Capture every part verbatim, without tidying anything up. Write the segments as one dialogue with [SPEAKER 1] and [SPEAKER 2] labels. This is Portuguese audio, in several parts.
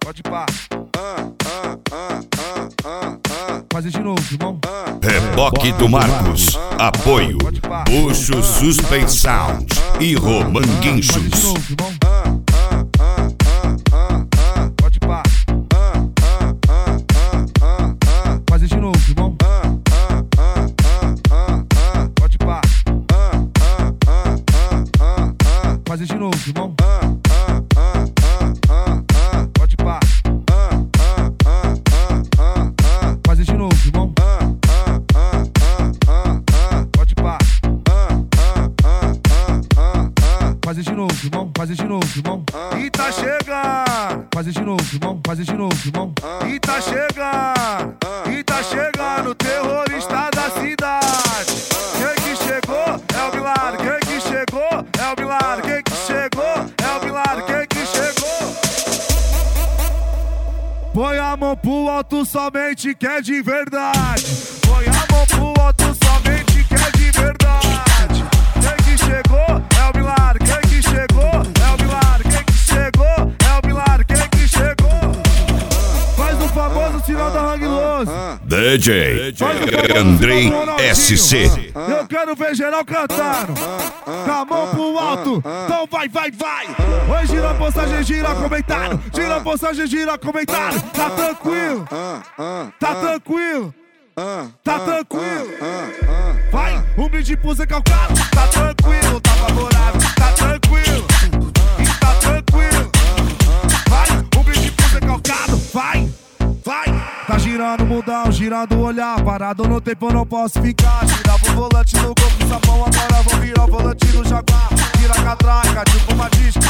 [SPEAKER 1] Pode pá. Fazer de novo, irmão.
[SPEAKER 2] Reboque do Marcos. Apoio Bucho Suspense Sound e Romanguinchos.
[SPEAKER 1] Pode pá. Fazer de novo, irmão. Pode pá. Fazer de novo, irmão. Pode pá. Fazer de novo, irmão. Pode pá. Fazer de novo, irmão. Fazer de novo, irmão. E tá chegando. Fazer de novo, irmão. Fazer de novo, irmão. E tá chegando. E tá chegando o terrorista da cidade. Quem que chegou é o milagre. Quem que chegou é o milagre. Quem que chegou é o milagre. Quem que chegou? Põe a mão pro alto somente que é de verdade. Põe a mão pro alto somente que é de verdade. Quem que chegou é o milagre. Quem que chegou é o milagre. Quem que chegou é o milagre. Quem que chegou? Faz o famoso sinal da Hang Loose.
[SPEAKER 2] D J Andrei S C.
[SPEAKER 1] Eu quero ver geral cantando. Com a mão pro alto. Então vai, vai, vai. Oi, gira a postagem, gira comentário. Gira a postagem, gira comentário. Tá tranquilo. Tá tranquilo. Tá tranquilo. Vai, um brinde pro Zé Calcado. Tá tranquilo, tá favorável. Tá tranquilo. E tá tranquilo. Vai, um brinde pro Zé Calcado. Vai, vai. Tá girando o mundão, girando o olhar. Parado no tempo, eu não posso ficar. Girava o volante no golpe sapão. Agora vou virar o volante no Jaguar. Gira a catraca, tipo uma disco.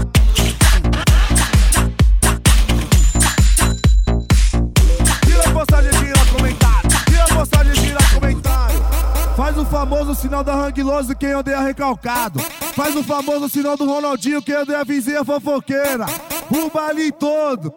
[SPEAKER 1] Tira a postagem, tira comentário. Tira a postagem, tira comentário. Faz o famoso sinal da Hang Loose, quem odeia recalcado. Faz o famoso sinal do Ronaldinho, quem odeia a vizinha fofoqueira. O baile todo.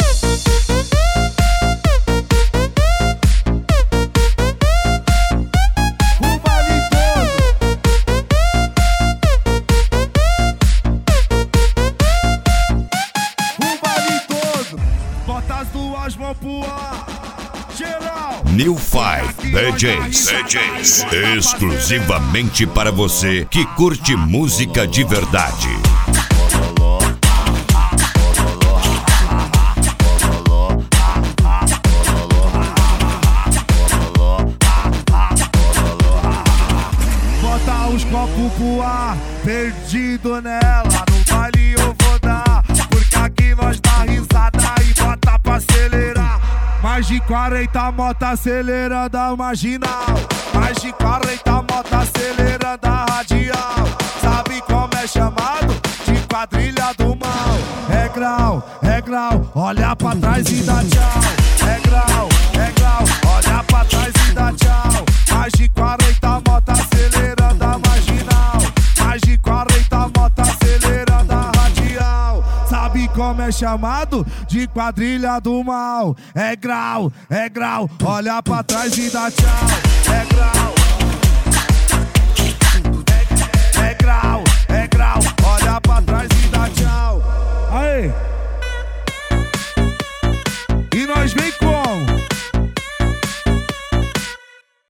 [SPEAKER 1] As mãos pro ar, geral.
[SPEAKER 2] New Five D Js, D Js, exclusivamente para você que curte música de verdade.
[SPEAKER 1] Bota os copos pro ar, perdido nela. No baile eu vou dar, porque aqui nós dá risada e bota pra acelerar. Mais de quarenta motos acelerando a marginal. Mais de quarenta motos acelerando a radial. Sabe como é chamado? De quadrilha do mal. É grau, é grau, olha pra trás e dá tchau. É grau, é grau, olha pra trás e dá tchau. Mais de quarenta motos acelerando a marginal. Mais de quarenta motos acelerando a radial. Sabe como é chamado? De quadrilha do mal. É grau, é grau, olha pra trás e dá tchau. É grau,